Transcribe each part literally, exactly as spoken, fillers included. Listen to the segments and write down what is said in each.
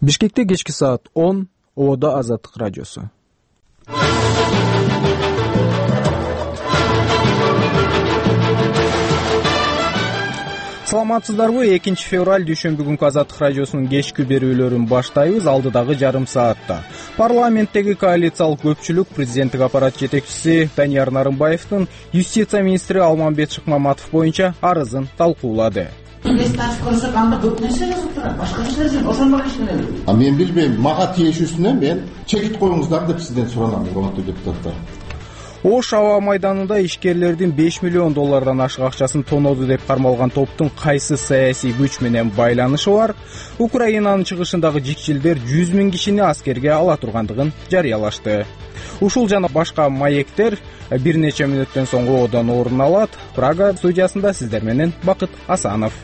Бишкекте кечки саат он, Ободо Азаттык радиосу. Саламатсыздарбы? экинчи февраль дүйшөмбү күнкү Азаттык радиосунун кечки берүүлөрүн баштайбыз. Алдыдагы жарым саатта парламенттеги коалициялык көпчүлүк президенттик аппарат жетекчиси Данияр Нарымбаевдин юстиция министри Алмамбет Шыкмаматов боюнча арызын талкуулады. А мен билбейм, мага тиешүүсүнө мен чекит коюңуздар деп сизден суранам, урматтуу депутаттар. Ош аба майданында ишкерлердин беш миллион доллардан ашык акчасын тоноду деп кармалган топтун кайсы саясий күч менен байланышы бар? Украинанын чыгышындагы жикчилдер жүз миң кишини аскерге ала тургандыгын жарыялашты. Ушул жана башка маектер бир нече мүнөттөн соң одан орун алат. Прага студиясында сиздер менен Бакыт Асанов.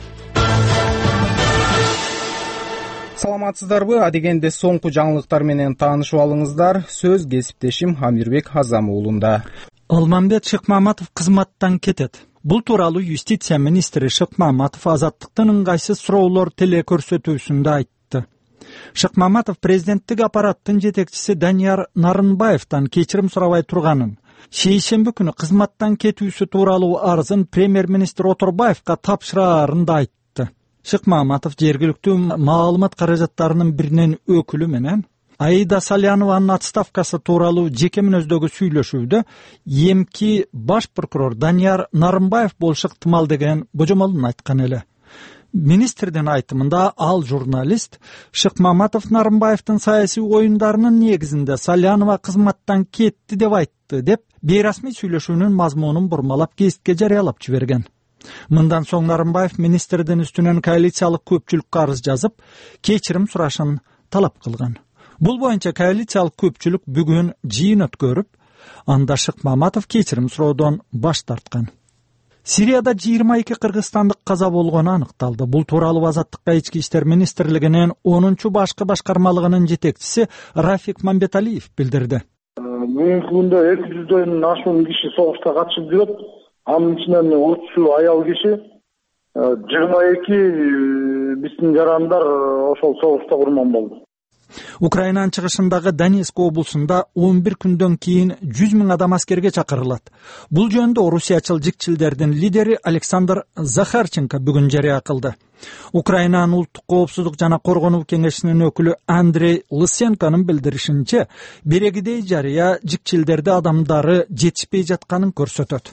Саламатсыздарбы? Адегенде соңку жаңылыктар менен таанышып алыңыздар. Сөз кесиптешим Амирбек Азам уулунда. Алмамбет Шыкмаматов кызматтан кетет. Бул тууралуу юстиция министри Шыкмаматов Азаттыктын ыңгайсыз суроолор теле көрсөтүүсүндө айтты. Шыкмаматов президенттик аппараттын жетекчиси Данияр Нарымбаевден кечирим сурабай турганын, шейшемби күнү кызматтан кетүүсү тууралуу арызын премьер-министр Оторбаевга тапшырарын да айтты. Шыкмаматов жергиликтүү маалымат каражаттарынын биринин өкүлү менен Аида Салянованын отставкасы тууралуу жеке мүнөздөгү сүйлөшүүдө эмки баш прокурор Данияр Нарымбаев болушу ыктымал деген божомолун айткан эле. Министрдин айтымында ал журналист Шыкмаматов Нарымбаевдин саясий оюндарынын негизинде Салянова кызматтан кетти деп айтты деп бейрасмий сүйлөшүүнүн мазмунун бурмалап гезитке жарыялап жиберген. Мындан соң Нарымбаев министрдин үстүнөн коалициялык көпчүлүккө арыз жазып, кечирим сурашын талап кылган. Бул боюнча коалициялык көпчүлүк бүгүн жыйын өткөрүп, анда Шыкмаматов кечирим суроодон баш тарткан. Сирияда жыйырма эки кыргызстандык каза болгону аныкталды. Бул тууралуу Азаттыкка ички иштер министрлигинин онунчу башкы башкармалыгынын жетекчиси Рафик Мамбеталиев билдирди. Бүгүнкү күндө эки жүздөн ашуун киши согушта катышып жүрөт. Анын ичинен отузу аял киши, жыйырма эки биздин жарандар ошол согушта курман болду. Украинанын чыгышындагы Донецк облусунда он бир күндөн кийин жүз миң адам аскерге чакырылат. Бул жөнүндө орусиячыл жикчилдердин лидери Александр Захарченко бүгүн жарыя кылды. Украинанын улуттук коопсуздук жана коргонуу кеңешинин өкүлү Андрей Лысенконун билдиришинче, берегидей жарыя жикчилдерди адамдары жетишпей жатканын көрсөтөт.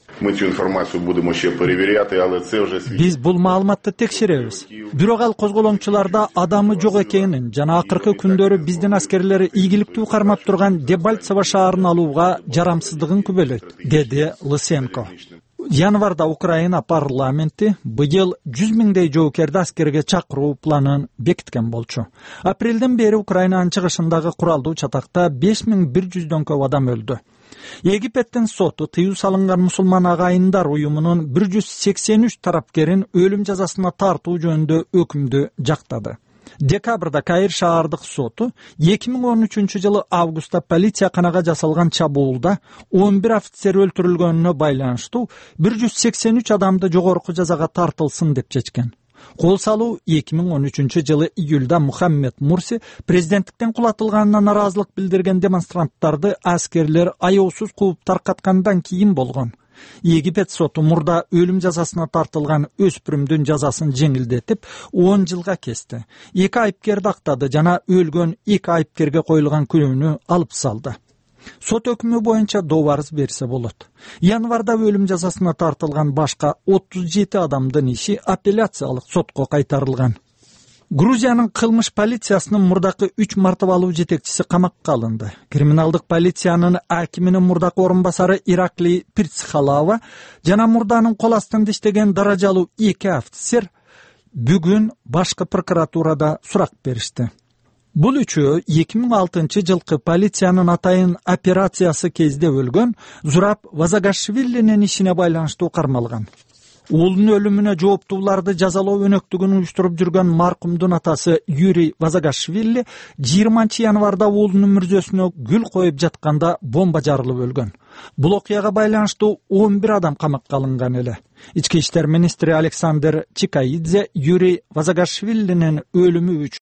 Биз бул маалыматты текшеребиз. Бирок ал козголоңчуларда адамы жок экенин жана акыркы күндөрү биздин аскерлери ийгиликтүү кармап турган Дебальцево шаарын алууга жарамсыздыгын күбөлөйт, деди Лысенко. Январда Украина парламенти быйыл жүз миңдей жоокерди аскерге чакыруу планын бекиткен болчу. Апрелден бери Украинанын чыгышындагы куралдуу чатакта беш миң бир жүздөн көп адам өлдү. Египеттин соту тыюу салынган мусулман агайындар уюмунун бир жүз сексен үч тарапкерин өлүм жазасына тартуу жөнүндө өкүмдү жактады. Декабрда Каир шаардык соту эки миң он үчүнчү жылы августта полиция канага жасалган чабуулда он бир офицер өлтүрүлгөнүнө байланыштуу бир жүз сексен үч адамды жогорку жазага тартылсын деп чечкен. Кол салуу эки миң он үчүнчү жылы июлда Мухаммед Мурси президенттиктен кулатылганына наразылык билдирген демонстранттарды аскерлер аяосуз кууп таркаткандан кийин болгон. Египет соту мурда өлүм жазасына тартылган өспүрүмдүн жазасын жеңилдетип он жылга кести. Эки айыпкерди актады жана өлгөн эки айыпкерге коюлган күнөөнү алып салды. Сот өкүмү боюнча добарыз берсе болот. Январда өлүм жазасына тартылган башка отуз жети адамдын иши апелляциялык сотко кайтарылган. Грузиянын кылмыш полициясынын мурдакы үч мартабалуу жетекчиси камакка алынды. Криминалдык полициянын акиминин мурдакы орун басары Иракли Пирцхалава жана мурданын кол астында иштеген даражалуу эки офицер бүгүн башкы прокуратурада сурак беришти. Бул үчөө эки миң алтынчы жылкы полициянын атайын операциясы кезде өлгөн Зураб Вазагашвилинин ишине байланыштуу кармалган. Уулунун өлүмүнө жооптууларды жазалоо өнөктүгүн уюштуруп жүргөн маркумдун атасы Юрий Вазагашвили жыйырманчы январда уулунун мүрзөсүнө гүл коюп жатканда бомба жарылып өлгөн. Бул окуяга байланыштуу он бир адам камакка алынган эле. Ички иштер министри Александр Чикаидзе Юрий Вазагашвилинин өлүмү үчүн